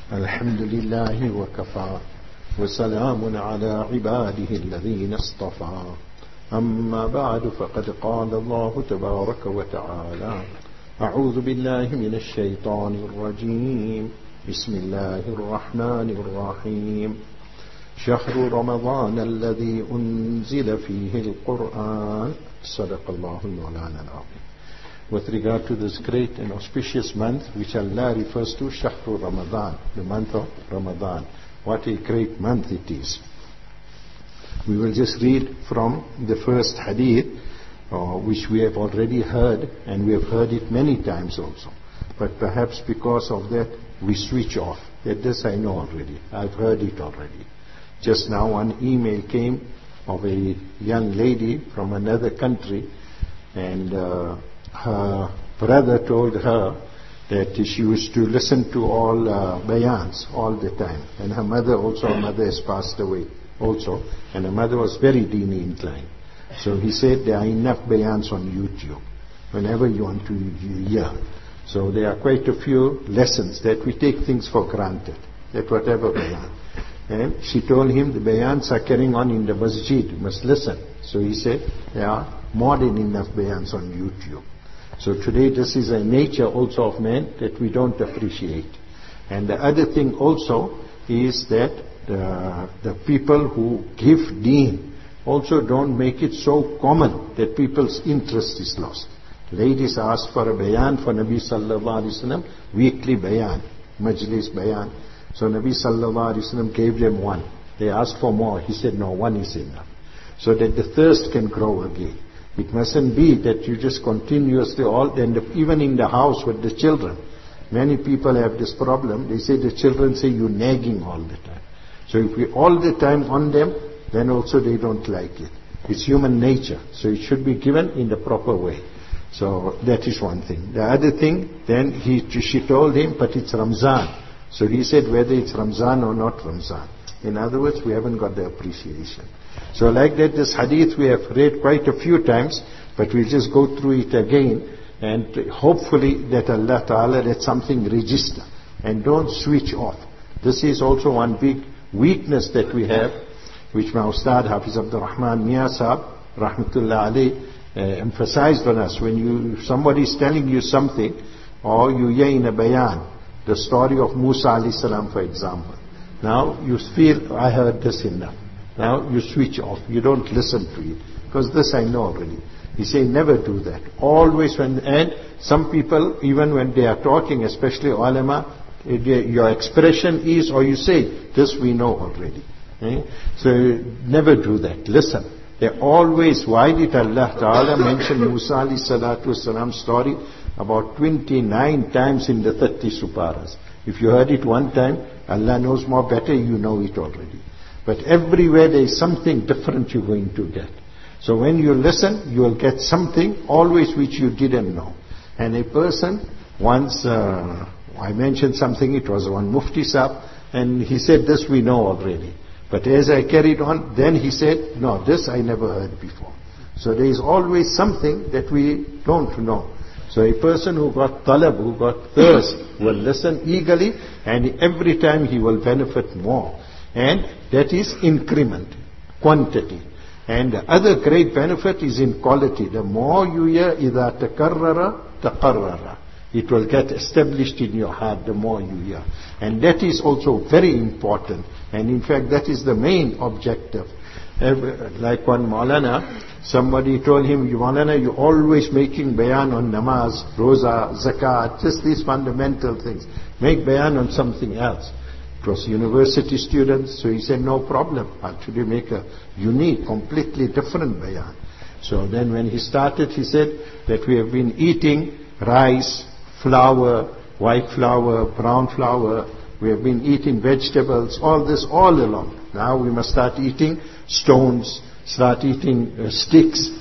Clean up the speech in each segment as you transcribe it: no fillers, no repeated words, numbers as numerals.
الحمد لله وكفى وسلام على عباده الذين اصطفى أما بعد فقد قال الله تبارك وتعالى أعوذ بالله من الشيطان الرجيم بسم الله الرحمن الرحيم شهر رمضان الذي أنزل فيه القرآن صدق الله المولانا العظيم. With regard to this great and auspicious month which Allah refers to, Shahru Ramadan, the month of Ramadan. What a great month it is. We will just read from the first hadith, which we have already heard, and we have heard it many times also. But perhaps because of that, we switch off. That this I know already. I've heard it already. Just now one email came of a young lady from another country, and her brother told her that she used to listen to all bayans all the time. And her mother has passed away also, and her mother was very deeni inclined. So he said there are enough bayans on YouTube whenever you want to hear. So there are quite a few lessons that we take things for granted, that whatever bayan. And she told him the bayans are carrying on in the masjid, you must listen. So he said there are more than enough bayans on YouTube. So today this is a nature also of man that we don't appreciate. And the other thing also is that the people who give deen also don't make it so common that people's interest is lost. Ladies ask for a bayan for Nabi Sallallahu Alaihi Wasallam, weekly bayan, majlis bayan. So Nabi Sallallahu Alaihi Wasallam gave them one. They asked for more. He said, no, one is enough. So that the thirst can grow again. It mustn't be that you just continuously even in the house with the children. Many people have this problem. They say the children say you're nagging all the time. So if we all the time on them, then also they don't like it. It's human nature. So it should be given in the proper way. So that is one thing. The other thing, then she told him, but it's Ramzan. So he said whether it's Ramzan or not Ramzan. In other words, we haven't got the appreciation. So like that, this hadith we have read quite a few times, but we'll just go through it again, and hopefully that Allah Ta'ala let something register, and don't switch off. This is also one big weakness that we have, which my Ustad Hafiz Abdul Rahman Mia Sahab, Rahmatullah Ali, emphasized on us. When somebody is telling you something, or you hear in a bayan, the story of Musa alayhi salam, for example. Now you feel, I heard this enough. Now you switch off. You don't listen to it. Because this I know already. He say never do that. Always and some people, even when they are talking, especially ulama, your expression is, or you say, this we know already. So never do that. Listen. They always, why did Allah Ta'ala mention Musa alayhi salatu wasalam story about 29 times in the 30 suparas? If you heard it one time, Allah knows more better, you know it already. But everywhere there is something different you're going to get. So when you listen, you will get something always which you didn't know. And a person, once, I mentioned something, it was one Mufti Sahib, and he said, this we know already. But as I carried on, then he said, no, this I never heard before. So there is always something that we don't know. So a person who got talab, who got thirst, will listen eagerly, and every time he will benefit more. And that is increment, quantity. And the other great benefit is in quality. The more you hear, إِذَا تَكَرَّرَ تَقَرَّرَ, it will get established in your heart the more you hear. And that is also very important. And in fact, that is the main objective. Like one Maulana, somebody told him, Maulana, you're always making bayan on namaz, roza, zakat, just these fundamental things. Make bayan on something else. It was university students, so he said, no problem. Actually make a unique, completely different bayan. So then when he started, he said that we have been eating rice, flour, white flour, brown flour, we have been eating vegetables, all this all along. Now we must start eating stones, start eating sticks,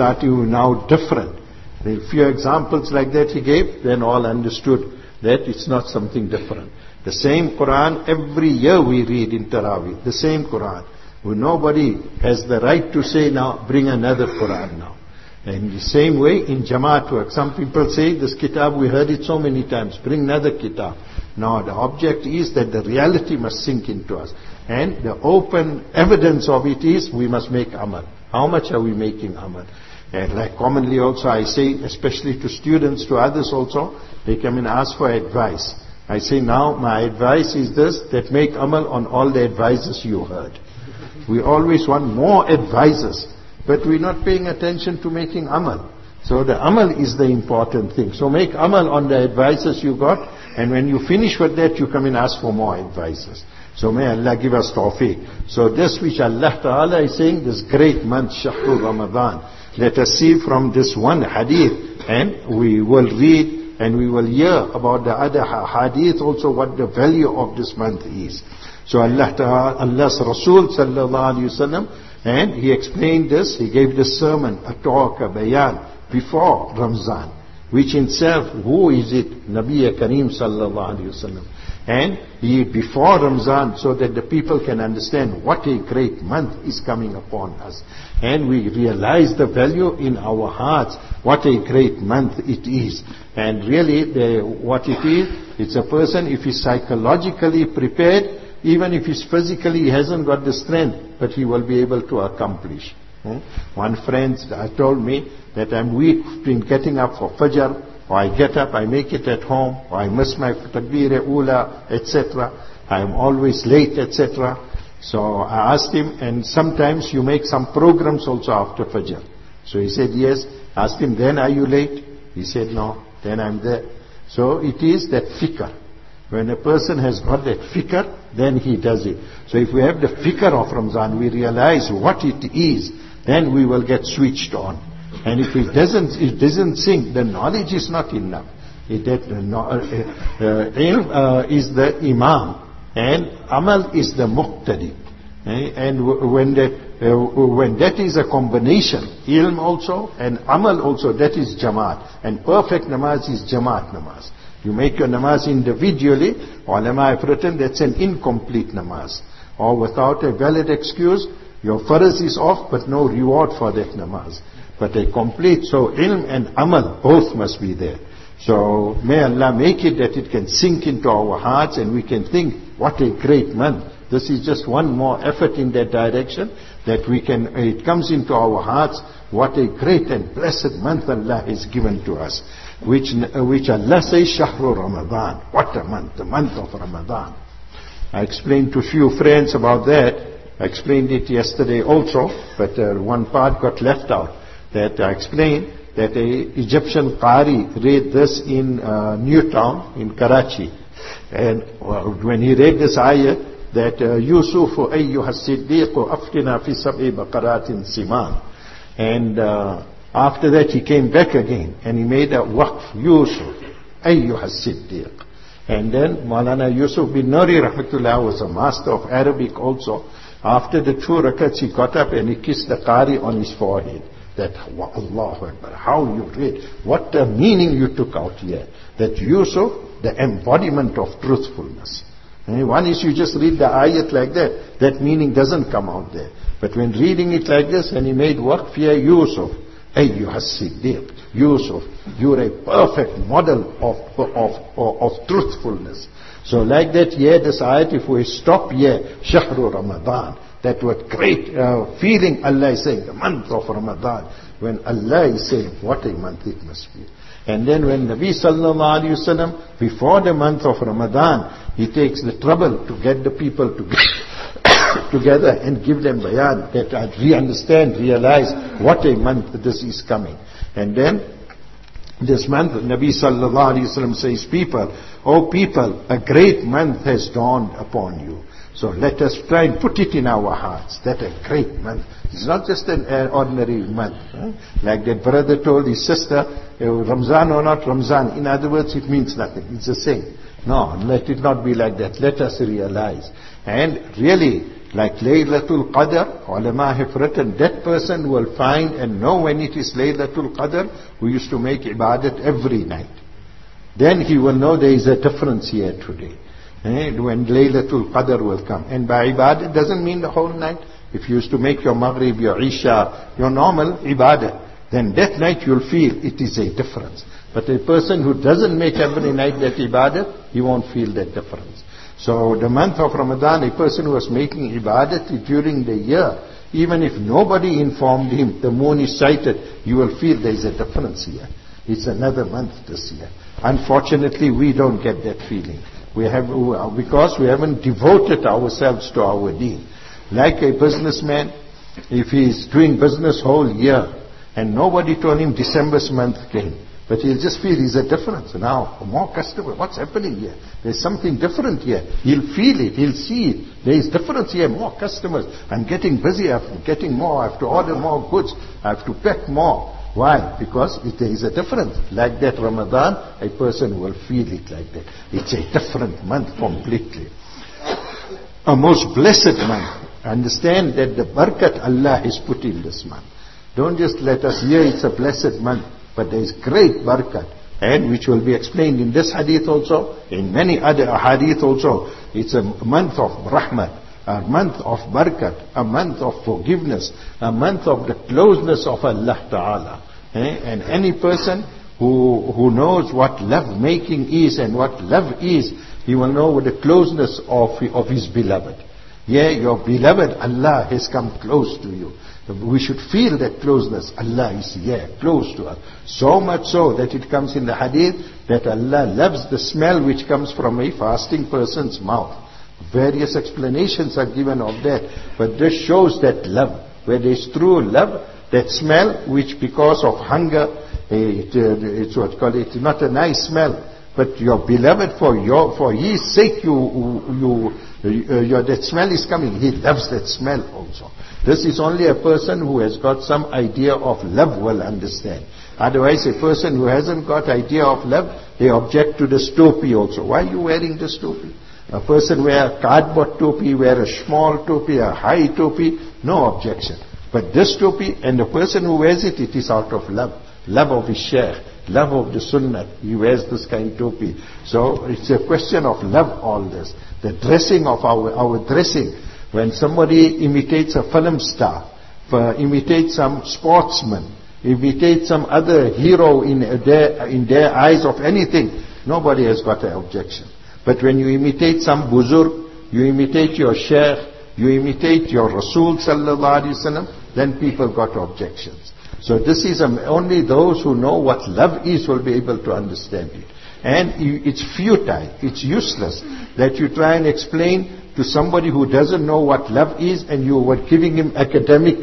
now different. A few examples like that he gave, then all understood that it's not something different. The same Quran, every year we read in Taraweeh, the same Quran. Nobody has the right to say now, bring another Quran now. And the same way in Jamaat work. Some people say, this kitab, we heard it so many times, bring another kitab. No, the object is that the reality must sink into us. And the open evidence of it is we must make amal. How much are we making amal? And like commonly also I say, especially to students, to others also, they come and ask for advice. I say now my advice is this, that make amal on all the advices you heard. We always want more advices, but we're not paying attention to making amal. So the amal is the important thing. So make amal on the advices you got, and when you finish with that, you come and ask for more advices. So may Allah give us tawfiq. So this which Allah Ta'ala is saying, this great month, Shahrul Ramadan, let us see from this one hadith, and we will read and we will hear about the other hadith also what the value of this month is. So Allah Ta'ala, Allah's Rasul Sallallahu Alaihi Wasallam, and he explained this, he gave this sermon, a talk, a bayan, before Ramzan, which in itself, who is it? Nabi Kareem Sallallahu Alaihi Wasallam. And he before Ramzan, so that the people can understand what a great month is coming upon us. And we realize the value in our hearts, what a great month it is. And really, what it is, it's a person, if he's psychologically prepared, even if he's physically, he hasn't got the strength, but he will be able to accomplish. One friend told me that I'm weak in getting up for Fajr, or I get up, I make it at home, or I miss my Takbir-e-Ula, etc. I'm always late, etc. So I asked him, and sometimes you make some programs also after Fajr. So he said, yes. Asked him, then are you late? He said, no, then I'm there. So it is that fikr. When a person has got that fikr, then he does it. So if we have the fikr of Ramzan, we realize what it is, then we will get switched on. And if it doesn't sink, the knowledge is not enough. Ilm is the imam, and amal is the muqtadi. And when that is a combination, ilm also and amal also, that is jamaat. And perfect namaz is jamaat namaz. You make your namaz individually, ulama have written that's an incomplete namaz. Or without a valid excuse, your farz is off, but no reward for that namaz. But a complete, so ilm and amal, both must be there. So may Allah make it that it can sink into our hearts and we can think, what a great month. This is just one more effort in that direction, that we can, it comes into our hearts, what a great and blessed month Allah has given to us. Which Allah says, Shahrul Ramadan. What a month, the month of Ramadan. I explained to a few friends about that. I explained it yesterday also, but one part got left out. That I explained that an Egyptian Qari read this in Newtown, in Karachi. And when he read this ayah, that Yusuf ayyuha as-siddiq aftina fi sab'i baqaratin siman. And after that he came back again and he made a waqf, Yusuf ayyuha as-siddiq. And then Maulana Yusuf bin Nuri rahmatullah was a master of Arabic also. After the 2 rakats he got up and he kissed the Qari on his forehead. That Allahu Akbar, how you read, what the meaning you took out here. That Yusuf, the embodiment of truthfulness. And one is you just read the ayat like that, that meaning doesn't come out there. But when reading it like this, and he made waqf here, Yusuf, ayyuha as-siddiq, Yusuf, you're a perfect model of truthfulness. So like that here, this ayat, if we stop here, Shahrul Ramadan, that what great feeling Allah is saying, the month of Ramadan, when Allah is saying, what a month it must be. And then when Nabi Sallallahu Alaihi Wasallam, before the month of Ramadan, he takes the trouble to get the people together and give them bayan, that we understand, realize what a month this is coming. And then this month, Nabi Sallallahu Alaihi Wasallam says, people, oh people, a great month has dawned upon you. So let us try and put it in our hearts, that a great month. It's not just an ordinary month. Like that brother told his sister, Ramzan or not Ramzan, in other words, it means nothing. It's the same. No, let it not be like that. Let us realize. And really, like Laylatul Qadr, ulama have written, that person will find and know when it is Laylatul Qadr, who used to make ibadat every night. Then he will know there is a difference here today. When Laylatul Qadr will come. And by ibadah doesn't mean the whole night. If you used to make your Maghrib, your Isha, your normal ibadah, then that night you'll feel it is a difference. But a person who doesn't make every night that ibadat, he won't feel that difference. So the month of Ramadan, a person who was making ibadat during the year, even if nobody informed him, the moon is sighted, you will feel there is a difference here. It's another month this year. Unfortunately, we don't get that feeling. Because we haven't devoted ourselves to our deen. Like a businessman, if he is doing business whole year, and nobody told him December's month came, but he'll just feel there's a difference. Now, more customers, what's happening here? There's something different here. He'll feel it, he'll see it. There is difference here, more customers. I'm getting busy, I'm getting more, I have to order more goods, I have to pack more. Why? Because there is a difference. Like that Ramadan, a person will feel it like that. It's a different month completely. A most blessed month. Understand that the barakat Allah has put in this month. Don't just let us hear it's a blessed month, but there is great barakat, and which will be explained in this hadith also, in many other hadith also. It's a month of rahmat, a month of barakat, a month of forgiveness, a month of the closeness of Allah Ta'ala. And any person who knows what love making is and what love is, he will know the closeness of his beloved. Yeah, your beloved Allah has come close to you. We should feel that closeness. Allah is here, close to us. So much so that it comes in the hadith that Allah loves the smell which comes from a fasting person's mouth. Various explanations are given of that. But this shows that love. Where there is true love, that smell which because of hunger, it's what called it's not a nice smell. But your beloved, for his sake, that smell is coming. He loves that smell also. This is only a person who has got some idea of love will understand. Otherwise, a person who hasn't got idea of love, they object to this topi also. Why are you wearing this topi? A person wear a cardboard topi, wear a small topi, a high topi, no objection. But this topi, and the person who wears it, it is out of love. Love of his shaykh, love of the sunnah. He wears this kind of topi. So it's a question of love, all this. The dressing of our dressing. When somebody imitates a film star, imitates some sportsman, imitates some other hero in their eyes of anything, nobody has got an objection. But when you imitate some buzurg, you imitate your shaykh, you imitate your Rasul sallallahu alaihi wasallam, then people got objections. So this is only those who know what love is will be able to understand it. And it's futile, it's useless that you try and explain to somebody who doesn't know what love is, and you were giving him academic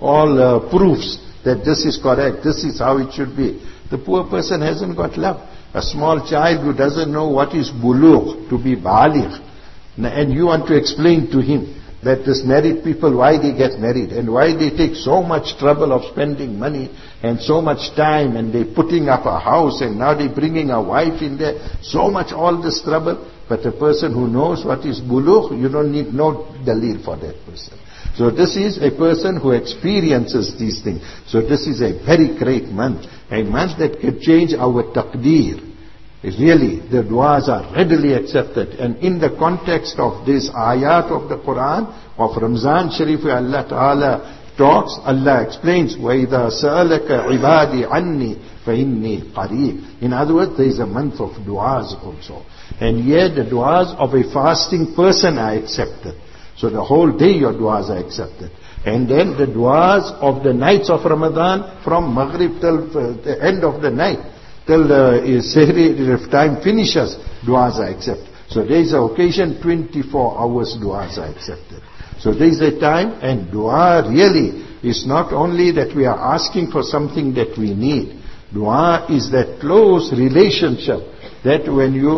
proofs that this is correct, this is how it should be. The poor person hasn't got love. A small child who doesn't know what is bulugh, to be baligh, and you want to explain to him that this married people, why they get married and why they take so much trouble of spending money and so much time, and they putting up a house and now they bringing a wife in there, so much all this trouble. But a person who knows what is bulugh, you don't need no dalil for that person. So this is a person who experiences these things. So this is a very great month, a month that can change our taqdeer. Really, the du'as are readily accepted. And in the context of this ayat of the Quran, of Ramzan Sharif, where Allah Ta'ala talks, Allah explains, وَإِذَا سَأَلَكَ عِبَادِ عَنِّي فَإِنِّي قَرِيبٌ. In other words, there is a month of du'as also. And here the du'as of a fasting person are accepted. So the whole day your du'as are accepted. And then the du'as of the nights of Ramadan, from Maghrib till the end of the night, till Sehri, if time finishes, du'as are accepted. So there is an occasion, 24 hours du'as are accepted. So there is a time, and du'a really is not only that we are asking for something that we need. Du'a is that close relationship that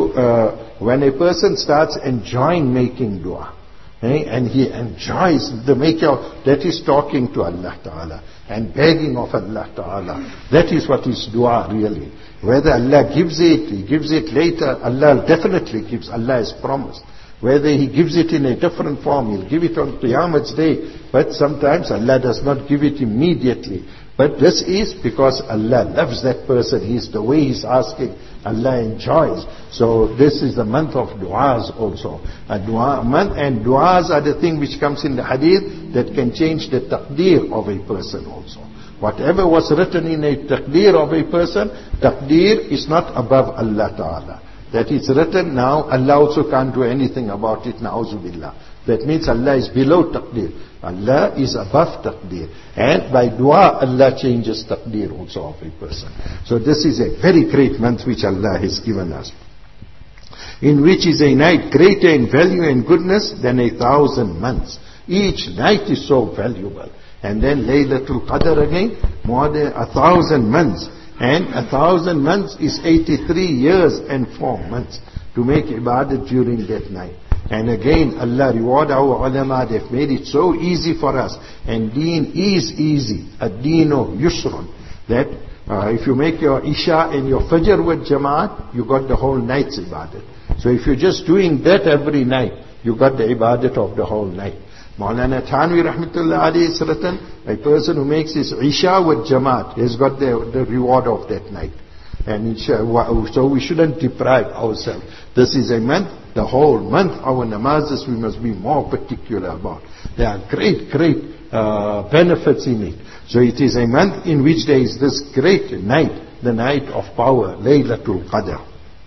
when a person starts enjoying making du'a, and he enjoys the making of, that is talking to Allah Ta'ala and begging of Allah Ta'ala. That is what is dua really. Whether Allah gives it, He gives it later, Allah definitely gives, Allah has promised. Whether He gives it in a different form, He'll give it on Qiyamah's day, but sometimes Allah does not give it immediately. But this is because Allah loves that person. He's the way He's asking, Allah enjoys. So this is the month of du'as also. A dua month, and du'as are the thing which comes in the hadith that can change the taqdeer of a person also. Whatever was written in a taqdeer of a person, taqdeer is not above Allah Ta'ala. That is written now, Allah also can't do anything about it, na'uzu billah. That means Allah is below taqdeer. Allah is above taqdeer. And by dua, Allah changes taqdeer also of a person. So this is a very great month which Allah has given us, in which is a night greater in value and goodness than 1,000 months. Each night is so valuable. And then Laylatul Qadr again, more than 1,000 months. And 1,000 months is 83 years and 4 months to make ibadat during that night. And again, Allah reward our ulama, they've made it so easy for us. And deen is easy. Ad-deenu yusrun. That if you make your Isha and your Fajr with Jamaat, you got the whole night's ibadat. So if you're just doing that every night, you got the ibadat of the whole night. Maulana Thanvi Rahmatullah Ali is written, a person who makes his Isha with Jamaat has got the reward of that night. And so we shouldn't deprive ourselves. This is a month, the whole month, our namazes we must be more particular about. There are great benefits in it. So it is a month in which there is this great night, the night of power, Laylatul Qadr.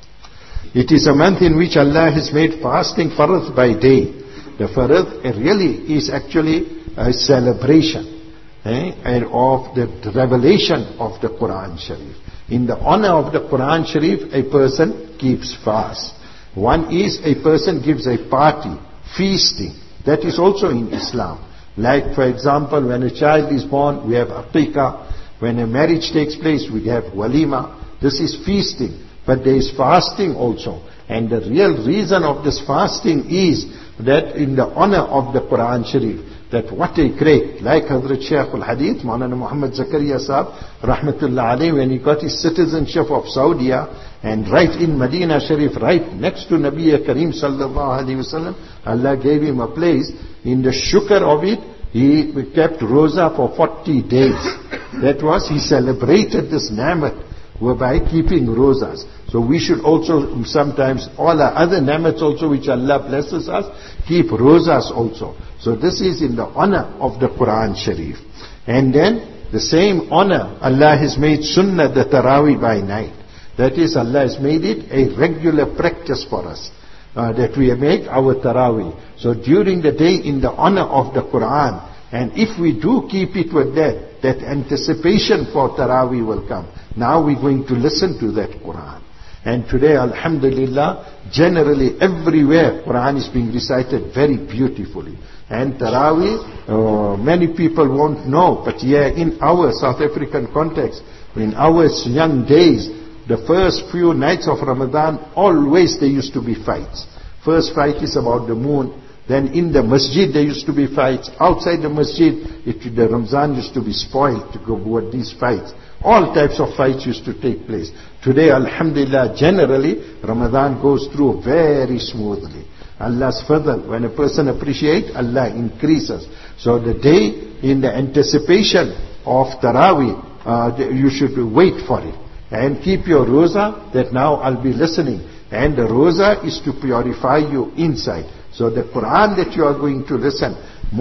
It is a month in which Allah has made fasting farad by day. The farad really is actually a celebration and of the revelation of the Quran Sharif. In the honor of the Quran Sharif, a person keeps fast. One is a person gives a party, feasting. That is also in Islam. Like for example, when a child is born, we have aqiqah. When a marriage takes place, we have walima. This is feasting. But there is fasting also. And the real reason of this fasting is that in the honor of the Quran Sharif, that what a great, like Hazrat Shaykh al-Hadith, Maulana Muhammad Zakaria Sahab, Rahmatullah alayhi, when he got his citizenship of Saudi, and right in Medina Sharif, right next to Nabi Kareem Sallallahu Alaihi Wasallam, Allah gave him a place. In the shukr of it, he kept roza for 40 days. That was, he celebrated this ni'mat by keeping rozas. So we should also sometimes, all our other ni'mats also which Allah blesses us, keep rozas also. So this is in the honor of the Quran Sharif. And then the same honor, Allah has made sunnah, the Taraweeh by night. That is, Allah has made it a regular practice for us, that we make our Taraweeh. So during the day in the honor of the Quran, and if we do keep it with that anticipation for Taraweeh will come. Now we're going to listen to that Quran. And today, alhamdulillah, generally everywhere Quran is being recited very beautifully. And Taraweeh, many people won't know, but in our South African context, in our young days, the first few nights of Ramadan, always there used to be fights. First fight is about the moon. Then in the masjid there used to be fights. Outside the masjid, the Ramzan used to be spoiled to go with these fights. All types of fights used to take place. Today, alhamdulillah, generally, Ramadan goes through very smoothly. Allah's fadl, when a person appreciates, Allah increases. So the day in the anticipation of Taraweeh, you should wait for it. And keep your roza, that now I'll be listening. And the roza is to purify you inside. So the Quran that you are going to listen,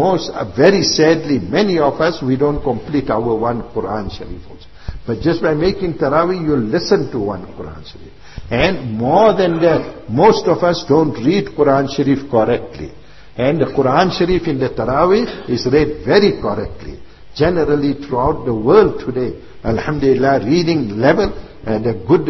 very sadly, many of us, we don't complete our one Quran Sharif also. But just by making Taraweeh, you'll listen to one Quran Sharif. And more than that, most of us don't read Quran Sharif correctly. And the Quran Sharif in the Taraweeh is read very correctly. Generally throughout the world today, alhamdulillah, reading level and a good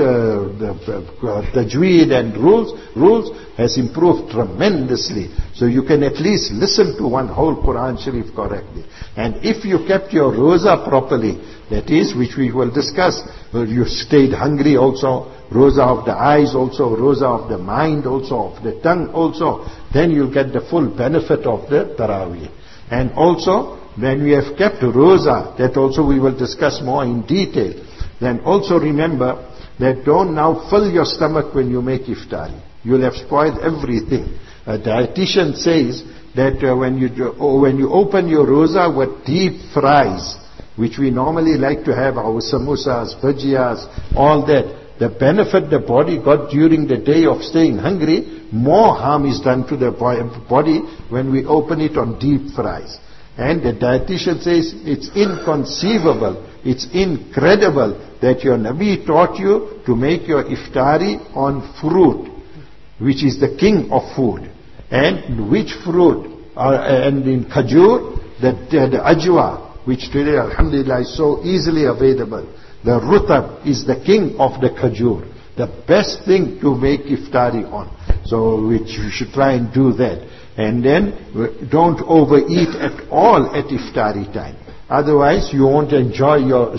tajweed and rules has improved tremendously. So you can at least listen to one whole Quran Sharif correctly. And if you kept your roza properly, that is, which we will discuss, you stayed hungry also, roza of the eyes also, roza of the mind also, of the tongue also, then you'll get the full benefit of the Taraweeh. And also, when we have kept roza, that also we will discuss more in detail, then also remember that don't now fill your stomach when you make iftari. You'll have spoiled everything. A dietitian says that when you open your roza with deep fries, which we normally like to have, our samosas, bhajiyas, all that, the benefit the body got during the day of staying hungry, more harm is done to the body when we open it on deep fries. And the dietitian says it's inconceivable, it's incredible that your Nabi taught you to make your iftari on fruit, which is the king of food. And which fruit? And in Khajur, the ajwa, which today alhamdulillah is so easily available. The rutab is the king of the Khajur. The best thing to make iftari on. So which you should try and do that. And then don't overeat at all at iftari time. Otherwise you won't enjoy your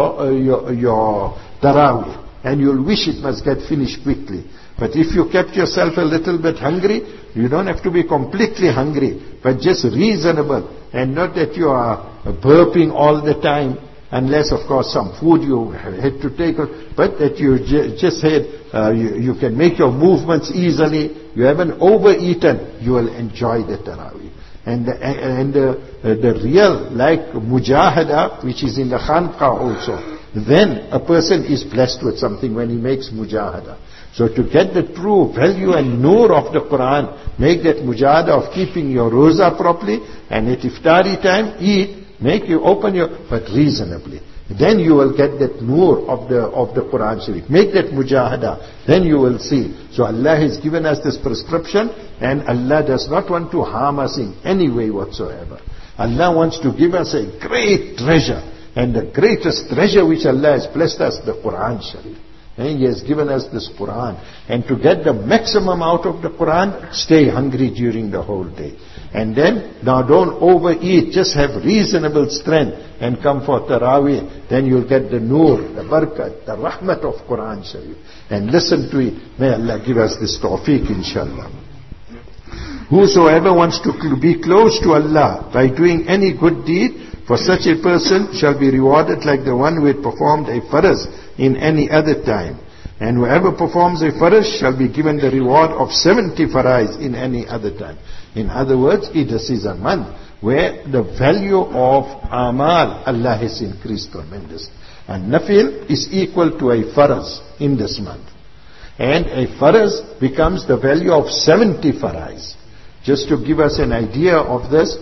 tarawih. And you'll wish it must get finished quickly. But if you kept yourself a little bit hungry, you don't have to be completely hungry, but just reasonable. And not that you are burping all the time, unless of course some food you had to take, but that you just had, you can make your movements easily, you haven't overeaten, you will enjoy the tarawih. And the real, like mujahada, which is in the khanqa also, then a person is blessed with something when he makes mujahada. So to get the true value and nur of the Quran, make that mujahada of keeping your roza properly, and at iftari time, eat, make you open your, but reasonably. Then you will get that nur of the Quran Sharif. Make that mujahada, then you will see. So Allah has given us this prescription, and Allah does not want to harm us in any way whatsoever. Allah wants to give us a great treasure, and the greatest treasure which Allah has blessed us, the Quran Sharif. And He has given us this Quran. And to get the maximum out of the Quran, stay hungry during the whole day. And then, now don't overeat, just have reasonable strength and come for Taraweeh. Then you'll get the nur, the barakat, the rahmat of Quran Sharif. And listen to it. May Allah give us this tawfiq, inshallah. Whosoever wants to be close to Allah by doing any good deed, for such a person shall be rewarded like the one who had performed a faraz in any other time. And whoever performs a faraz shall be given the reward of 70 farais in any other time. In other words, this is a month where the value of amal, Allah has increased tremendously. And nafil is equal to a faraz in this month. And a faraz becomes the value of 70 farais. Just to give us an idea of this,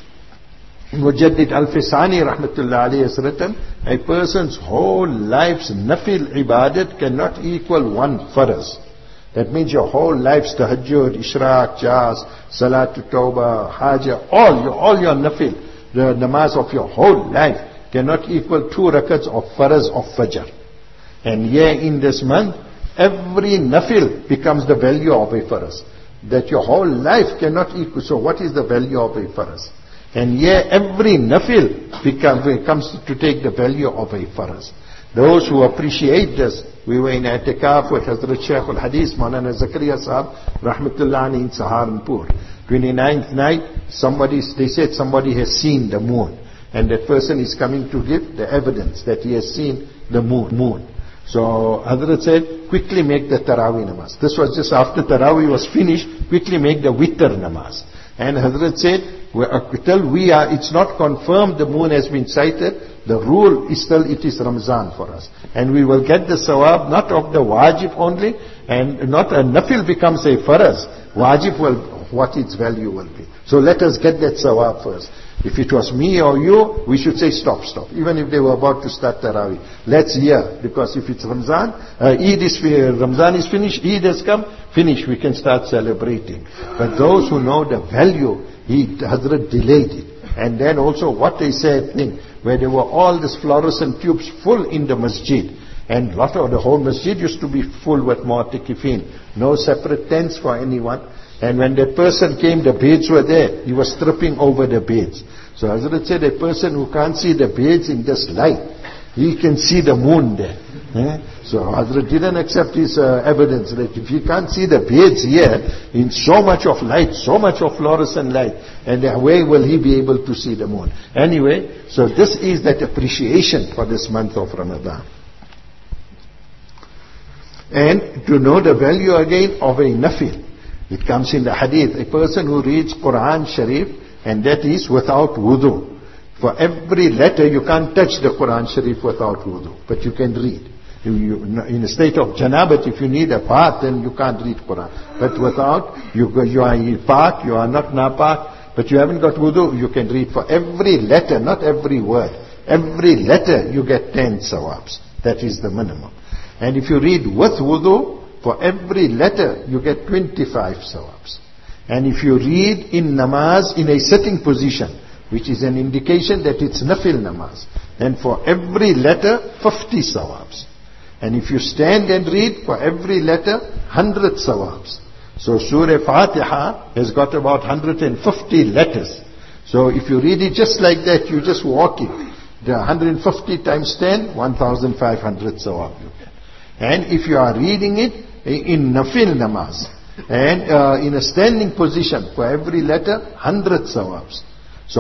Mujaddid Al-Fisani rahmatullah alayhi has written, a person's whole life's nafil ibadat cannot equal one faraz. That means your whole life's tahajjud, ishraq, jas, salatul tawbah, hajjah, all your nafil, the namaz of your whole life cannot equal 2 rakats of faraz of fajr. And here in this month, every nafil becomes the value of a faraz. That your whole life cannot equal. So what is the value of a faraz? And here every nafil comes to take the value of a faraz. Those who appreciate this, we were in i'tikaf with Hazrat Shaykh al-Hadith, Maulana Zakaria Sahab, rahmatullah in Saharanpur. 29th night, they said somebody has seen the moon. And that person is coming to give the evidence that he has seen the moon. So Hazrat said, quickly make the Taraweeh namaz. This was just after Taraweeh was finished, quickly make the witr namaz. And Hazrat said, it's not confirmed the moon has been sighted, the rule is still it is Ramzan for us. And we will get the sawab not of the wajib only, and not a nafil becomes a faraz. Wajib what its value will be. So let us get that sawab first. If it was me or you, we should say stop. Even if they were about to start Taraweeh. Let's hear. Because if it's Ramzan, Ramzan is finished, Eid has come, finish, we can start celebrating. But those who know the value, Hazrat delayed it. And then also what they said, where there were all these fluorescent tubes full in the masjid. And the whole masjid used to be full with mu'takifin. No separate tents for anyone. And when that person came, the beds were there. He was tripping over the beds. So Hazrat said, a person who can't see the beds in this light, he can see the moon there. So Hazrat didn't accept his evidence that if he can't see the beds here, in so much of light, so much of fluorescent light, and where will he be able to see the moon? Anyway, so this is that appreciation for this month of Ramadan. And to know the value again of a nafil. It comes in the hadith, a person who reads Quran Sharif, and that is without wudu. For every letter, you can't touch the Quran Sharif without wudu, but you can read. In a state of janabat, if you need a bath, then you can't read Quran. But without, you are pak, you are not napak, but you haven't got wudu, you can read for every letter, not every word. Every letter you get 10 sawabs. That is the minimum. And if you read with wudu, for every letter you get 25 sawabs. And if you read in namaz in a sitting position, which is an indication that it's nafil namaz, then for every letter 50 sawabs. And if you stand and read, for every letter 100 sawabs. So Surah Fatiha has got about 150 letters. So if you read it just like that, you just walk it. The 150 times 10, 1,500 sawab you get. And if you are reading it in nafil namaz, and in a standing position, for every letter, 100 sawabs. So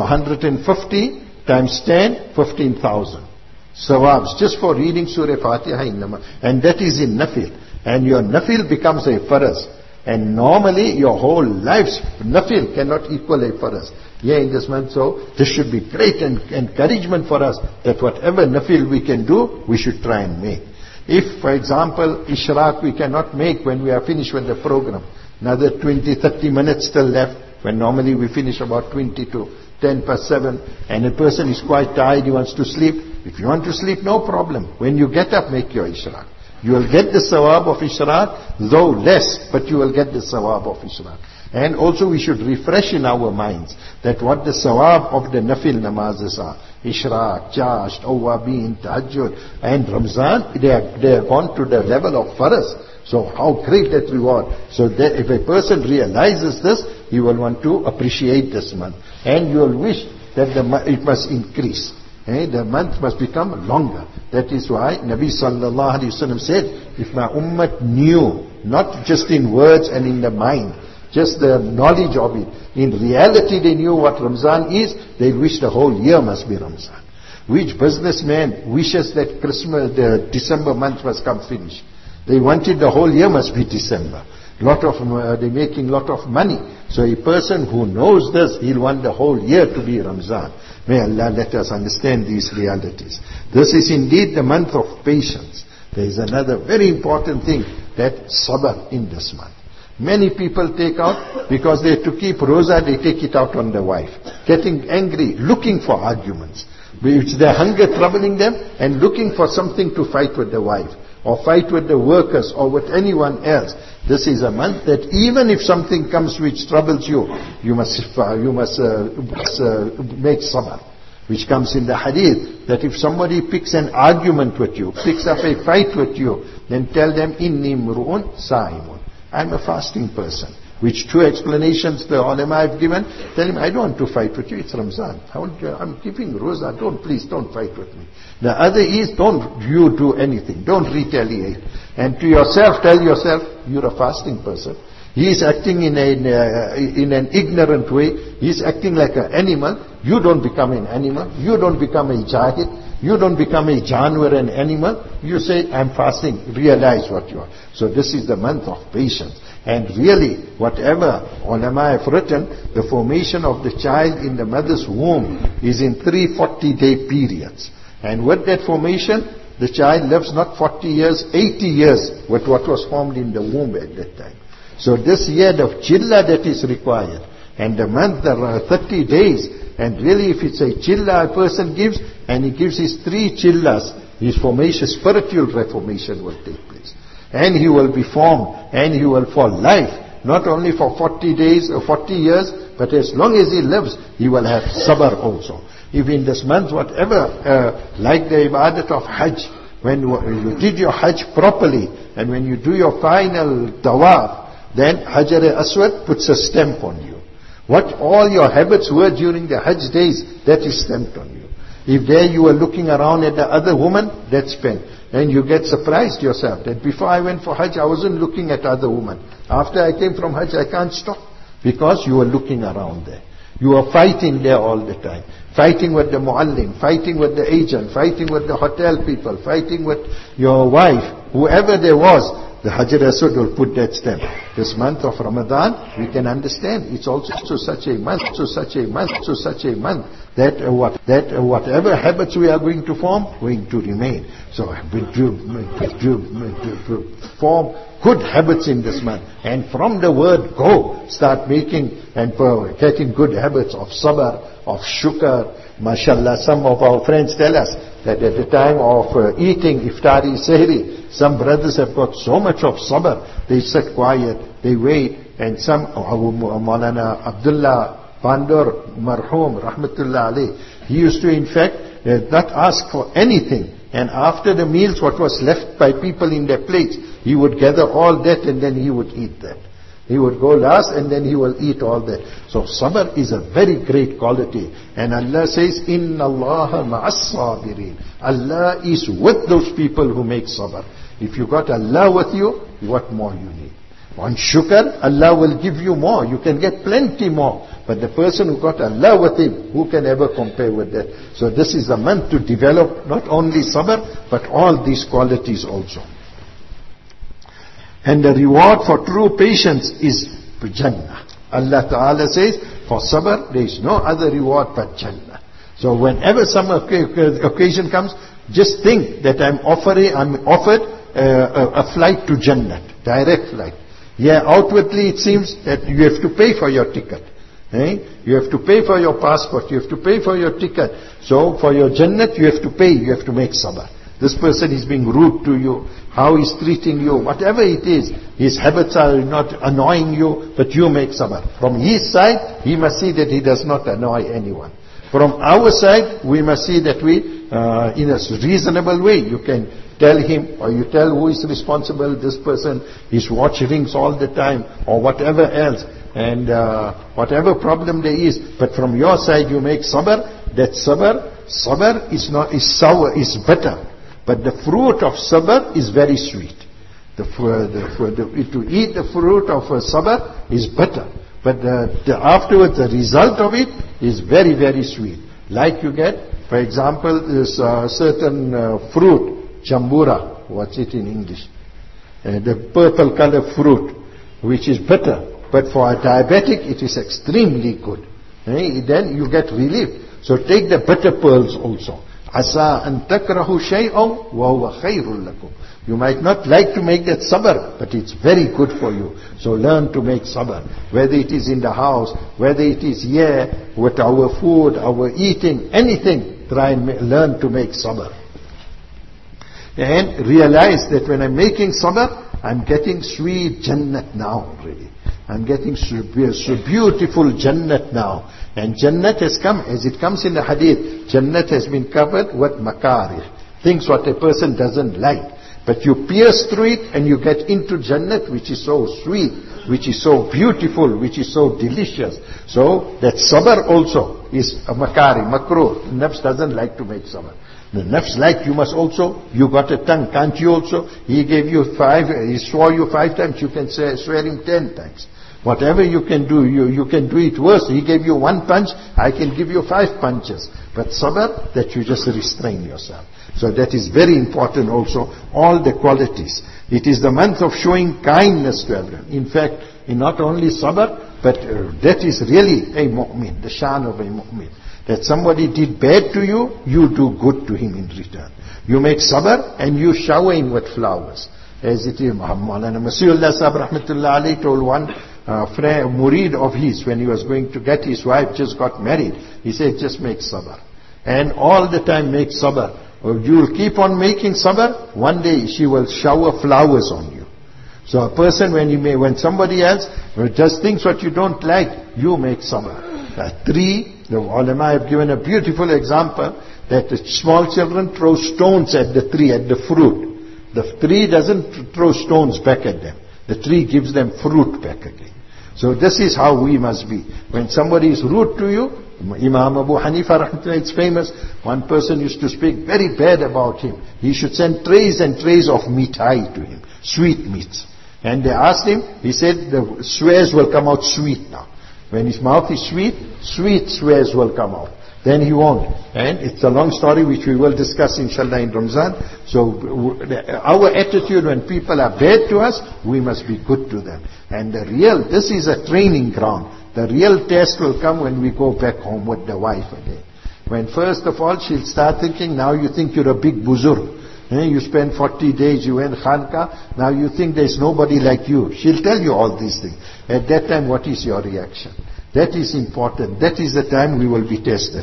150 times 10, 15,000 sawabs, just for reading Surah Fatiha in namaz. And that is in nafil. And your nafil becomes a faraz. And normally your whole life's nafil cannot equal a faraz. Yeah, in this month, so this should be great encouragement for us that whatever nafil we can do, we should try and make. If, for example, Ishraq we cannot make when we are finished with the program, another 20-30 minutes still left, when normally we finish about 20 to 10 past 7, and a person is quite tired, he wants to sleep. If you want to sleep, no problem. When you get up, make your Ishraq. You will get the sawab of Ishraq, though less, but you will get the sawab of Ishraq. And also we should refresh in our minds that what the sawab of the nafil namazes are. Ishraq, Jasht, Awwabin, Tahajjud, and Ramzan, they have gone to the level of faraz. So how great that reward. So that if a person realizes this, he will want to appreciate this month. And you will wish that it must increase. The month must become longer. That is why Nabi sallallahu alaihi wasallam said, if my ummah knew, not just in words and in the mind, just the knowledge of it, in reality they knew what Ramzan is, they wish the whole year must be Ramzan. Which businessman wishes that Christmas, the December month must come finish? They wanted the whole year must be December. They're making lot of money. So a person who knows this, he'll want the whole year to be Ramzan. May Allah let us understand these realities. This is indeed the month of patience. There is another very important thing, that sabr in this month. Many people take out, because they have to keep roza, they take it out on the wife. Getting angry, looking for arguments. It's their hunger troubling them, and looking for something to fight with the wife, or fight with the workers, or with anyone else. This is a month that even if something comes which troubles you, you must make sabr. Which comes in the hadith, that if somebody picks an argument with you, picks up a fight with you, then tell them, Inni mru'un sa'imun. I'm a fasting person. Which two explanations the ulama have given. Tell him, I don't want to fight with you, it's Ramzan. I'm keeping roza, please don't fight with me. The other is, don't you do anything, don't retaliate. And to yourself, tell yourself, you're a fasting person. He is acting in an ignorant way. He is acting like an animal. You don't become an animal. You don't become a jahid. You don't become a janwar, an animal. You say, I'm fasting. Realize what you are. So this is the month of patience. And really, whatever ulama have written, the formation of the child in the mother's womb is in 3 40-day periods. And with that formation, the child lives not 40 years, 80 years with what was formed in the womb at that time. So this year, the chilla that is required, and the month, there are 30 days, and really if it's a chilla a person gives, and he gives his 3 chillas, his formation, spiritual reformation will take place. And he will be formed, and he will for life, not only for 40 days or 40 years, but as long as he lives, he will have sabr also. If in this month, whatever, like the ibadat of Hajj, when you did your Hajj properly, and when you do your final tawaf, then Hajar Aswad puts a stamp on you. What all your habits were during the Hajj days, that is stamped on you. If there you were looking around at the other woman, that's spent. And you get surprised yourself that before I went for Hajj, I wasn't looking at other women. After I came from Hajj, I can't stop. Because you were looking around there. You were fighting there all the time. Fighting with the muallim, fighting with the agent, fighting with the hotel people, fighting with your wife, whoever there was. the Hajar Aswad will put that stamp. This month of Ramadan, we can understand, it's also such a month, that whatever habits we are going to form, going to remain. So form good habits in this month. And from the word go, start making and getting good habits of sabr, of shukr. MashaAllah, some of our friends tell us that at the time of eating iftari, sehri, some brothers have got so much of sabr, they sit quiet, they wait, and some, Maulana Abdullah Bandur Marhum, Rahmatullah alayh, he used to in fact not ask for anything. And after the meals, what was left by people in their plates, he would gather all that and then he would eat that. He would go last and then he will eat all that. So sabr is a very great quality. And Allah says, Inna Allaha ma'as sabirin. Allah is with those people who make sabr. If you got Allah with you, what more you need? On shukr, Allah will give you more. You can get plenty more. But the person who got Allah with him, who can ever compare with that? So this is a month to develop not only sabr, but all these qualities also. And the reward for true patience is Jannah. Allah Ta'ala says, for sabr, there is no other reward but Jannah. So whenever some occasion comes, just think that I'm offered a flight to Jannah, direct flight. Yeah, outwardly it seems that you have to pay for your ticket. You have to pay for your passport, you have to pay for your ticket. So for your Jannat, you have to pay, you have to make sabr. This person is being rude to you, how he's treating you, whatever it is, his habits are not annoying you, but you make sabr. From his side, he must see that he does not annoy anyone. From our side, we must see that we, in a reasonable way, you can tell him, or you tell who is responsible, this person, his watch rings all the time, or whatever else, and whatever problem there is, but from your side you make sabr. That sabr is sour, is bitter, but the fruit of sabr is very sweet. To eat the fruit of sabr is bitter, but afterwards the result of it is very, very sweet. Like you get, for example, this certain fruit, Jambura, what's it in English? The purple color fruit, which is bitter, but for a diabetic it is extremely good. Then you get relief. So take the bitter pearls also. Asa an takrahu shay'an wa huwa khairul lakum. You might not like to make that sabr, but it's very good for you. So learn to make sabr. Whether it is in the house, whether it is here, with our food, our eating, anything, try and learn to make sabr. And realize that when I'm making sabr, I'm getting sweet Jannat now already. I'm getting so beautiful Jannat now. And Jannat has come, as it comes in the hadith, Jannat has been covered with makarih, things what a person doesn't like. But you pierce through it and you get into Jannat, which is so sweet, which is so beautiful, which is so delicious. So that sabr also is a makruh. Nafs doesn't like to make sabr. The nafs like you must also, you got a tongue, can't you also? He gave you he swore you 5 times, you can swear him 10 times. Whatever you can do, you can do it worse. He gave you 1 punch, I can give you 5 punches. But sabr, that you just restrain yourself. So that is very important also, all the qualities. It is the month of showing kindness to everyone. In fact, in not only sabr, but that is really a mu'min, the shan of a mu'min. That somebody did bad to you, you do good to him in return. You make sabr and you shower him with flowers. As it is, Maulana Masihullah Sahib Rahmatullah Alayhi told one murid of his, when he was going to get his wife, just got married. He said, just make sabr. And all the time make sabr. You will keep on making sabr, one day she will shower flowers on you. So a person, when somebody else does things what you don't like, you make sabr. A tree, the ulama have given a beautiful example, that the small children throw stones at the tree, at the fruit. The tree doesn't throw stones back at them. The tree gives them fruit back again. So this is how we must be. When somebody is rude to you, Imam Abu Hanifa rahmatullah, it's famous, one person used to speak very bad about him. He should send trays and trays of mithai to him, sweet meats. And they asked him, he said the swears will come out sweet now. When his mouth is sweet, sweet swears will come out. then he won't. And it's a long story which we will discuss inshallah in Ramzan. So our attitude when people are bad to us, we must be good to them. And this is a training ground. The real test will come when we go back home with the wife again. When first of all she'll start thinking, now you think you're a big buzurg. You spend 40 days, you went Khanka, now you think there's nobody like you. She'll tell you all these things. At that time, what is your reaction? That is important. That is the time we will be tested.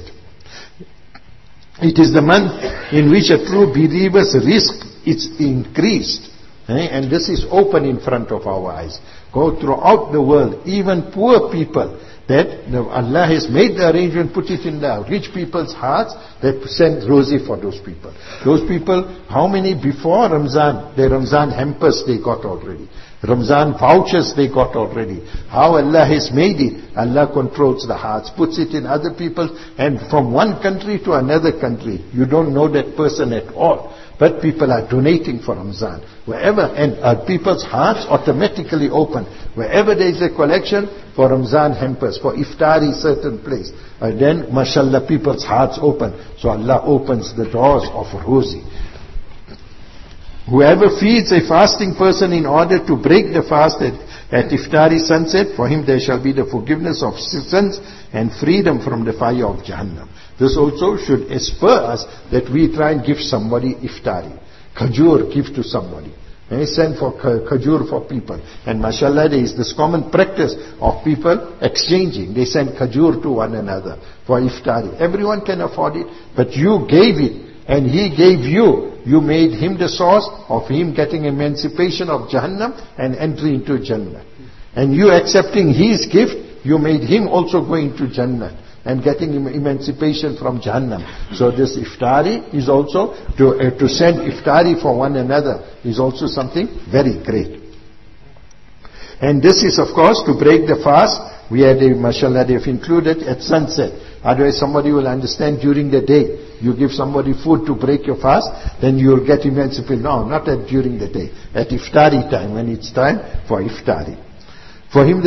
It is the month in which a true believer's risk is increased. And this is open in front of our eyes. Go throughout the world, even poor people, that Allah has made the arrangement, put it in the rich people's hearts, that send rosy for those people. Those people, how many before Ramzan, the Ramzan hampers they got already. Ramzan vouchers they got already. How Allah has made it. Allah controls the hearts, puts it in other people, and from one country to another country. You don't know that person at all. But people are donating for Ramzan. Wherever, and people's hearts automatically open. Wherever there is a collection for Ramzan hampers, for iftari certain place, then mashallah people's hearts open. So Allah opens the doors of rosy. Whoever feeds a fasting person in order to break the fast at iftari sunset, for him there shall be the forgiveness of sins and freedom from the fire of Jahannam. This also should spur us that we try and give somebody iftari. Khajur, give to somebody. Send for khajur for people. And mashallah, there is this common practice of people exchanging. They send khajur to one another for iftari. Everyone can afford it, but you gave it and he gave you. You made him the source of him getting emancipation of Jahannam and entry into Jannah. And you accepting his gift, you made him also going to Jannah and getting emancipation from Jahannam. So this iftari is also, to send iftari for one another is also something very great. And this is of course to break the fast. We had mashallah, they've included at sunset. Otherwise somebody will understand during the day. You give somebody food to break your fast, then you will get emancipation. No, not during the day. At iftari time, when it's time for iftari. For him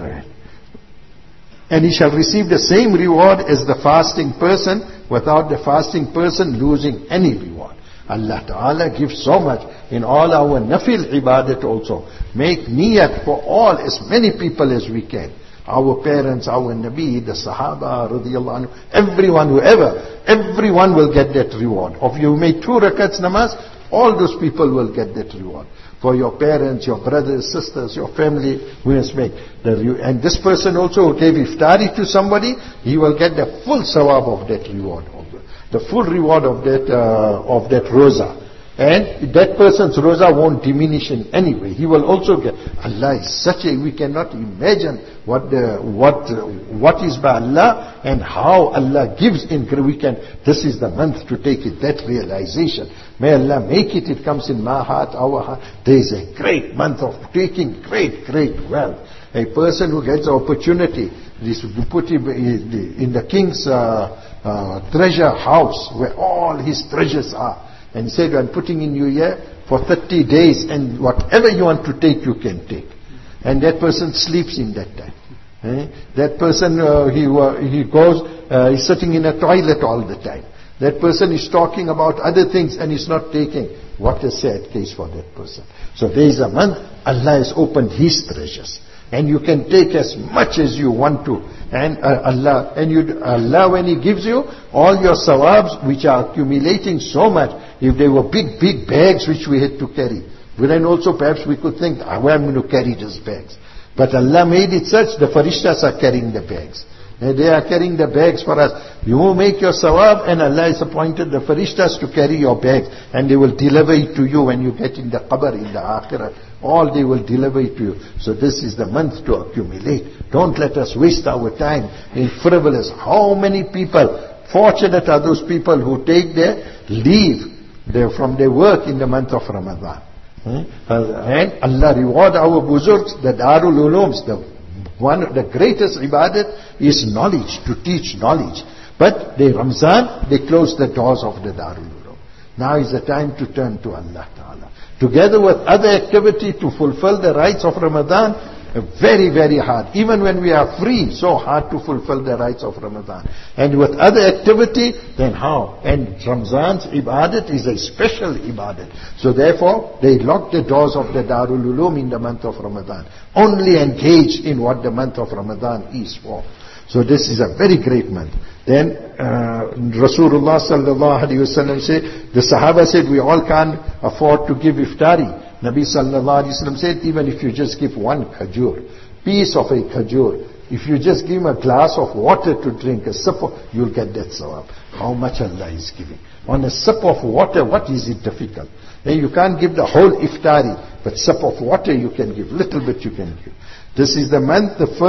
and he shall receive the same reward as the fasting person, without the fasting person losing any reward. Allah Ta'ala gives so much in all our nafil ibadat also. Make niyat for all, as many people as we can. Our parents, our Nabi, the Sahaba, radiyallahu anhu, everyone, whoever, everyone will get that reward. If you make 2 rakats namaz, all those people will get that reward. For your parents, your brothers, sisters, your family, we must make. And this person also who gave iftari to somebody, he will get the full sawab of that reward. The full reward of that roza. And that person's roza won't diminish in any way. He will also get. Allah is such a, we cannot imagine what is by Allah and how Allah gives in. This is the month to take it, that realization. May Allah make it, it comes in my heart, our heart. There is a great month of taking great wealth. A person who gets the opportunity, this put him in the king's treasure house where all his treasures are. And he said, I'm putting in you here for 30 days and whatever you want to take, you can take. And that person sleeps in that time. That person, he goes, he's sitting in a toilet all the time. That person is talking about other things and is not taking. What a sad case for that person. So there is a month, Allah has opened His treasures. And you can take as much as you want to. And Allah, when He gives you all your sawabs, which are accumulating so much, if they were big bags which we had to carry, then also perhaps we could think, where am I going to carry these bags? But Allah made it such, the farishtas are carrying the bags. And they are carrying the bags for us. You make your sawab and Allah has appointed the farishtas to carry your bags. And they will deliver it to you when you get in the qabr, in the akhirah. All they will deliver it to you. So this is the month to accumulate. Don't let us waste our time in frivolous. How many people, fortunate are those people who take their leave from their work in the month of Ramadan. And Allah reward our buzurgs, the Darul Ulooms, the greatest ibadat is knowledge, to teach knowledge. But the Ramzan, they close the doors of the Darul Uloom. Now is the time to turn to Allah Ta'ala. Together with other activity to fulfill the rights of Ramadan, Very, very hard. Even when we are free, so hard to fulfill the rights of Ramadan. And with other activity, then how? And Ramzan's ibadat is a special ibadat. So therefore, they lock the doors of the Darul Uloom in the month of Ramadan. Only engage in what the month of Ramadan is for. So this is a very great month. Then Rasulullah sallallahu alaihi wasallam said, the Sahaba said, we all can't afford to give iftari. Nabi sallallahu alaihi wasallam said, even if you just give one khajur, piece of a khajur, if you just give him a glass of water to drink, a sip of, you'll get that sawab. How much Allah is giving. On a sip of water, what is it difficult? Then you can't give the whole iftari, but sip of water you can give, little bit you can give. This is the month, the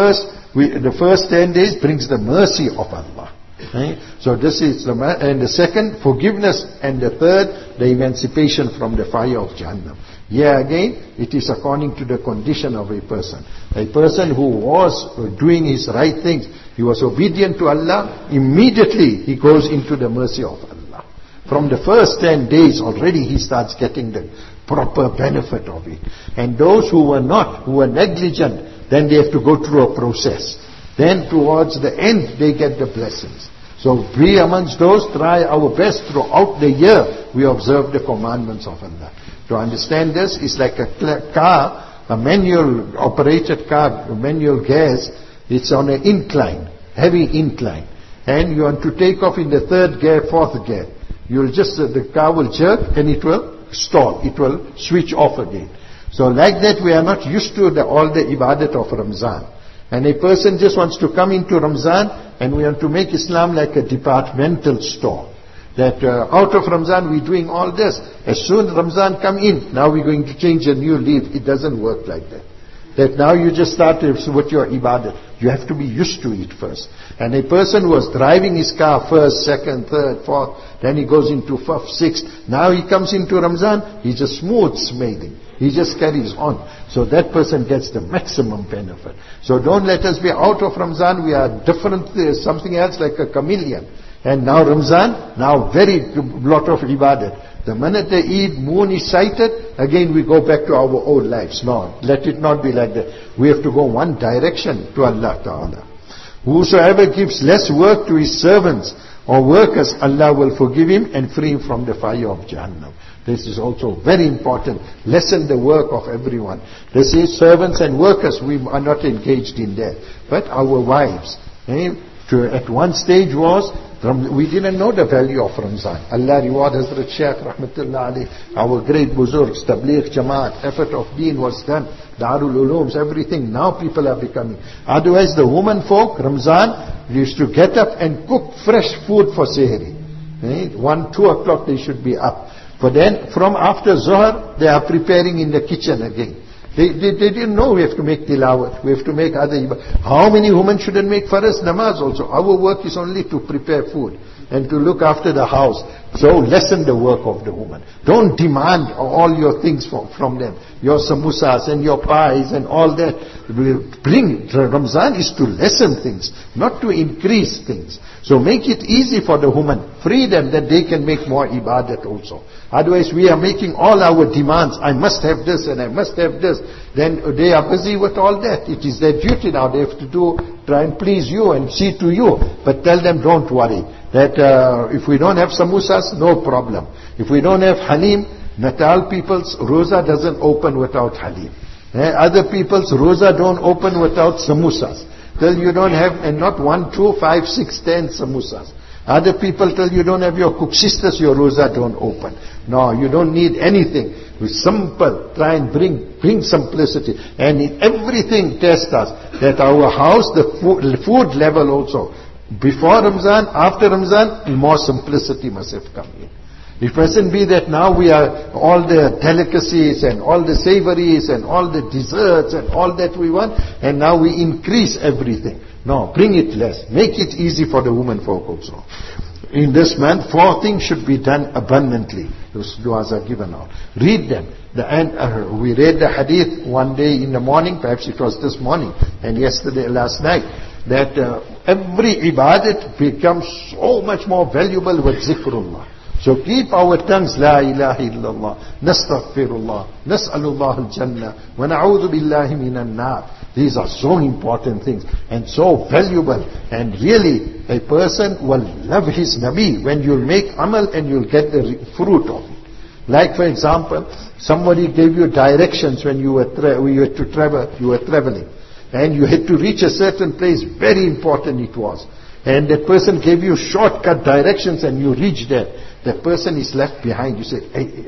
first 10 days brings the mercy of Allah. Right? So this is the month, and the second, forgiveness, and the third, the emancipation from the fire of Jahannam. Here again, it is according to the condition of a person. A person who was doing his right things, he was obedient to Allah, immediately he goes into the mercy of Allah. From the first 10 days already he starts getting the proper benefit of it. And those who were not, who were negligent, then they have to go through a process. Then towards the end they get the blessings. So be amongst those, try our best throughout the year we observe the commandments of Allah. To understand this, it's like a car, a manual operated car, manual gas, it's on an incline, heavy incline. And you want to take off in the third gear, fourth gear. You'll just, the car will jerk and it will stall, it will switch off again. So like that we are not used to all the ibadat of Ramzan. And a person just wants to come into Ramzan and we want to make Islam like a departmental store. That out of Ramzan we're doing all this. As soon as Ramzan come in, now we're going to change a new leaf. It doesn't work like that. That now you just start with your ibadat. You have to be used to it first. And a person was driving his car first, second, third, fourth, then he goes into fifth, sixth. Now he comes into Ramzan, he's a smooth sailing. He just carries on. So that person gets the maximum benefit. So don't let us be out of Ramzan, we are different, something else like a chameleon. And now Ramzan, now very lot of ibadat. The minute the Eid moon is sighted, again we go back to our old lives. No, let it not be like that. We have to go one direction to Allah Ta'ala. Whosoever gives less work to his servants or workers, Allah will forgive him and free him from the fire of Jahannam. This is also very important. Lessen the work of everyone. This is servants and workers, we are not engaged in that. But our wives, at one stage was, we didn't know the value of Ramzan. Allah reward Hazrat Shaykh Rahmatullah alayh, our great Buzurgs, Tabligh Jamaat, effort of deen was done, Darul Ulooms, everything. Now people are becoming. Otherwise the women folk, Ramzan, used to get up and cook fresh food for Sehri. 1, 2 o'clock they should be up. For then, from after Zohar, they are preparing in the kitchen again. They didn't know we have to make tilawat, we have to make other ibadah. How many women shouldn't make faraz namaz also? Our work is only to prepare food and to look after the house. So lessen the work of the woman. Don't demand all your things from them. Your samosas and your pies and all that. Ramzan is to lessen things, not to increase things. So make it easy for the woman. Free them that they can make more ibadat also. Otherwise we are making all our demands. I must have this and I must have this. Then they are busy with all that. It is their duty now. They have to try and please you and see to you. But tell them don't worry. That if we don't have samosas, no problem. If we don't have halim, Natal people's roza doesn't open without halim. Other people's roza don't open without samosas. Till you don't have, and not 1, 2, 5, 6, 10 samosas. Other people tell you don't have your cook sisters, your roza don't open. No, you don't need anything. With simple, try and bring simplicity. And in everything test us, that our house, the food level also, before Ramzan, after Ramzan, more simplicity must have come in. It mustn't be that now we are all the delicacies and all the savories and all the desserts and all that we want, and now we increase everything. No, bring it less. Make it easy for the women folk also. In this month, 4 things should be done abundantly. Those du'as are given out. Read them. We read the hadith one day in the morning, perhaps it was this morning, and last night, that every ibadat becomes so much more valuable with zikrullah. So keep our tongues, La ilaha illallah, Nastaghfirullah, Nas'alullah al-Jannah, wa na'udhu billahi minan nar. These are so important things and so valuable. And really, a person will love his Nabi when you'll make amal and you'll get the fruit of it. Like for example, somebody gave you directions when you were traveling. And you had to reach a certain place, very important it was. And that person gave you shortcut directions and you reached there. That person is left behind. You said, hey,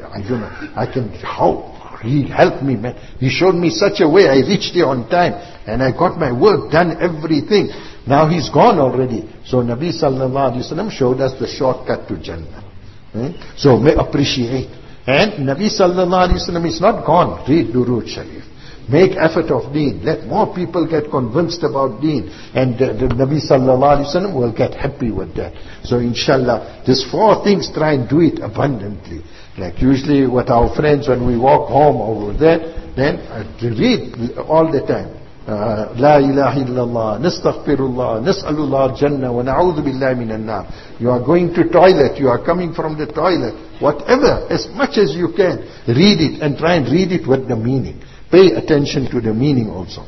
he helped me, man. He showed me such a way, I reached there on time. And I got my work done, everything. Now he's gone already. So Nabi sallallahu alayhi wa sallam showed us the shortcut to Jannah. So may appreciate. And Nabi sallallahu alayhi wa sallam is not gone. Read Durood Sharif. Make effort of deen. Let more people get convinced about deen. And the Nabi sallallahu alayhi wa sallam will get happy with that. So inshallah, these 4 things, try and do it abundantly. Like usually with our friends when we walk home over there, then read all the time. La ilaha illallah, Nastaghfirullah, Nas'alullah al-Jannah, wa na'udhu billahi minan nar. You are going to toilet, you are coming from the toilet. Whatever, as much as you can, read it and try and read it with the meaning. Pay attention to the meaning also.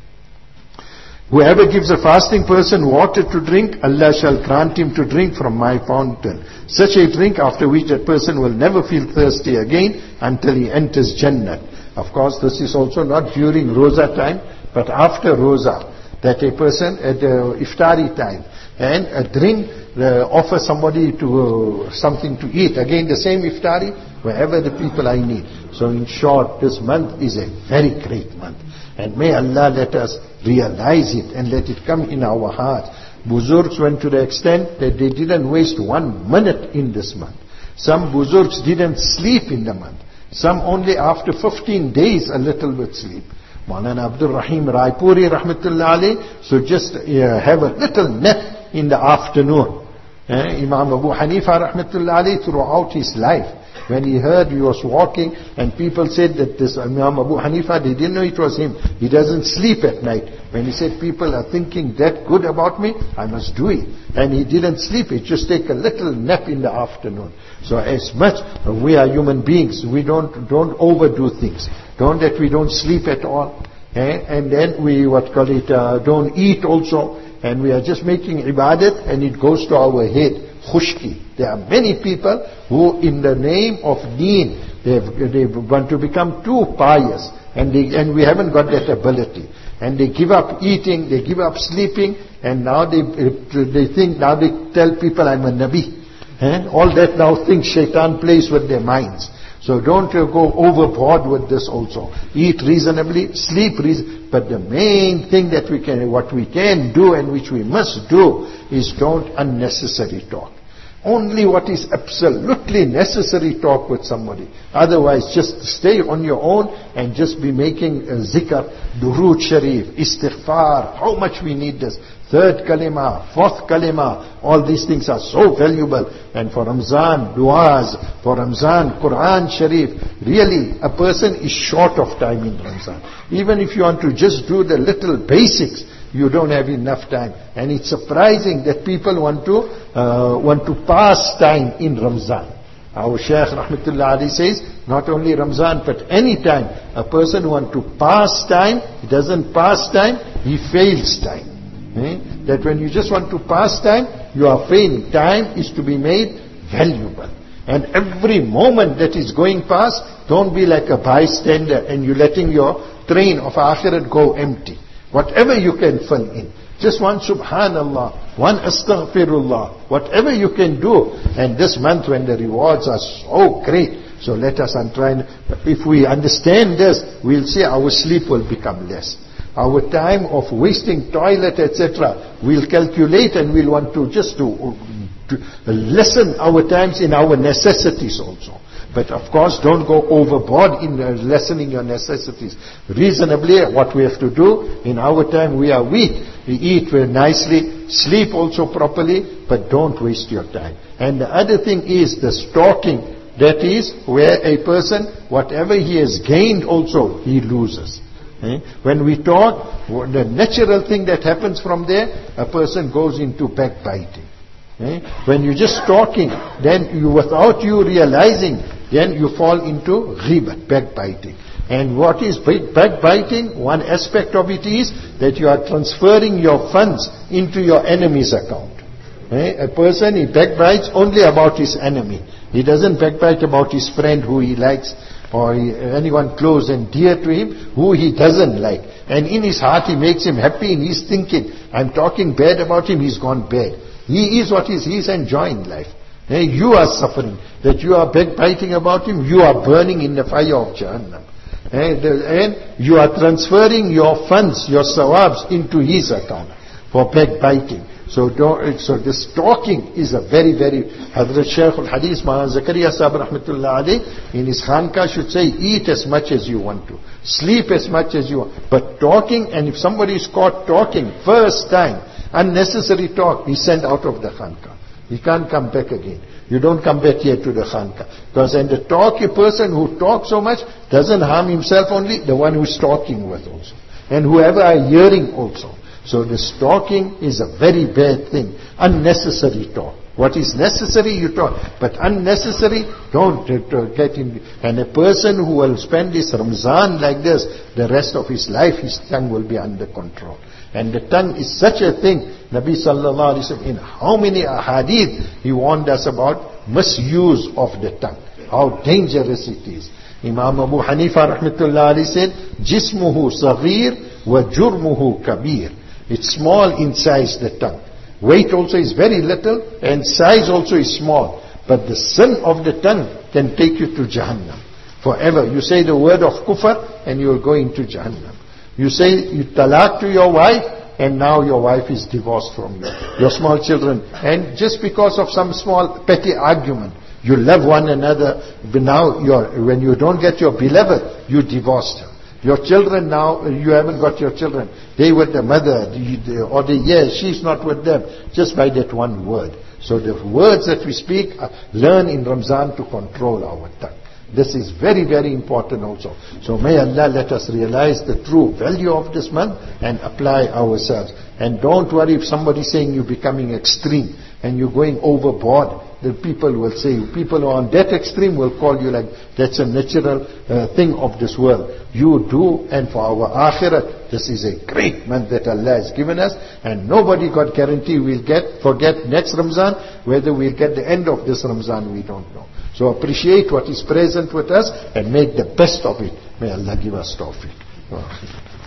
Whoever gives a fasting person water to drink, Allah shall grant him to drink from my fountain. Such a drink after which that person will never feel thirsty again until he enters Jannah. Of course, this is also not during Roza time, but after Roza. That a person at Iftari time and a drink, offer somebody to something to eat. Again the same Iftari, wherever the people I need. So in short, this month is a very great month. And may Allah let us realize it and let it come in our hearts. Buzurgs went to the extent that they didn't waste 1 minute in this month. Some Buzurgs didn't sleep in the month. Some only after 15 days a little bit sleep. Maulana Abdul Rahim Raipuri rahmatullah alayh, so just have a little nap in the afternoon. Imam Abu Hanifa rahmatullah alayh, throughout his life, when he heard he was walking and people said that this Imam Abu Hanifa, they didn't know it was him. He doesn't sleep at night. When he said people are thinking that good about me, I must do it. And he didn't sleep. He just take a little nap in the afternoon. So as much, we are human beings. We don't overdo things. Don't that we don't sleep at all. And then we, don't eat also. And we are just making ibadat and it goes to our head. Khushki. There are many people who in the name of deen, they want to become too pious. And we haven't got that ability. And they give up eating, they give up sleeping, and now they think, now they tell people I'm a Nabi. All that now things shaitan plays with their minds. So don't go overboard with this also. Eat reasonably, sleep reasonably. But the main thing that what we can do and which we must do is don't unnecessary talk. Only what is absolutely necessary talk with somebody. Otherwise just stay on your own and just be making zikr, durood sharif, istighfar. How much we need this. 3rd kalima, 4th kalima, all these things are so valuable. And for Ramzan, du'as, for Ramzan, Quran Sharif, really a person is short of time in Ramzan. Even if you want to just do the little basics, you don't have enough time. And it's surprising that people want to pass time in Ramzan. Our Shaykh Rahmatullah Ali says, not only Ramzan, but any time, a person wants to pass time, he doesn't pass time, he fails time. That when you just want to pass time, you are failing. Time is to be made valuable. And every moment that is going past, don't be like a bystander and you're letting your train of akhirat go empty. Whatever you can fill in. Just one subhanallah, one astaghfirullah, whatever you can do. And this month when the rewards are so great, so let us try. If we understand this, we'll see our sleep will become less. Our time of wasting toilet, etc., we'll calculate and we'll want to just to lessen our times in our necessities also. But of course, don't go overboard in lessening your necessities. Reasonably, what we have to do, in our time we are weak. We eat very nicely, sleep also properly, but don't waste your time. And the other thing is the stalking. That is where a person, whatever he has gained also, he loses. When we talk, the natural thing that happens from there, a person goes into backbiting. When you're just talking, then you, without you realizing, then you fall into ghibat, backbiting. And what is backbiting? One aspect of it is that you are transferring your funds into your enemy's account. A person, he backbites only about his enemy. He doesn't backbite about his friend who he likes, or anyone close and dear to him who he doesn't like. And in his heart he makes him happy, and he's thinking, I'm talking bad about him, he's gone bad. He is what he is, he's enjoying life. You are suffering. That you are backbiting about him, you are burning in the fire of Jahannam. And you are transferring your funds, your sawabs, into his account for backbiting. So this talking is a very, very, Hazrat Shaykh al-Hadith, Maulana Zakaria Sahib Rahmatullah Alayh, in his khanka should say, eat as much as you want to, sleep as much as you want, but talking, and if somebody is caught talking, first time, unnecessary talk, he's sent out of the khanka. He can't come back again. You don't come back here to the khanka. Because and the talky person who talks so much doesn't harm himself only, the one who's talking with also. And whoever are hearing also. So this talking is a very bad thing. Unnecessary talk. What is necessary, you talk. But unnecessary, don't get in. And a person who will spend this Ramzan like this, the rest of his life, his tongue will be under control. And the tongue is such a thing. Nabi sallallahu alaihi wasallam, in how many ahadith he warned us about misuse of the tongue. How dangerous it is. Imam Abu Hanifa rahmatullah alayhi said, Jismuhu saghir wa jurmuhu kabir. It's small in size, the tongue. Weight also is very little, and size also is small. But the sin of the tongue can take you to Jahannam forever. You say the word of kufr, and you will go into Jahannam. You say you talaq to your wife, and now your wife is divorced from you. Your small children. And just because of some small petty argument, you love one another, but now when you don't get your beloved, you divorced her. Your children now, you haven't got your children. They with the mother, she's not with them. Just by that one word. So the words that we speak, learn in Ramzan to control our tongue. This is very, very important also. So may Allah let us realize the true value of this month and apply ourselves. And don't worry if somebody is saying you're becoming extreme and you're going overboard. The people will say, people who are on that extreme will call you like, that's a natural thing of this world. You do, and for our akhirat, this is a great month that Allah has given us, and nobody got guarantee we'll forget next Ramzan. Whether we'll get the end of this Ramzan, we don't know. So appreciate what is present with us and make the best of it. May Allah give us tawfiq.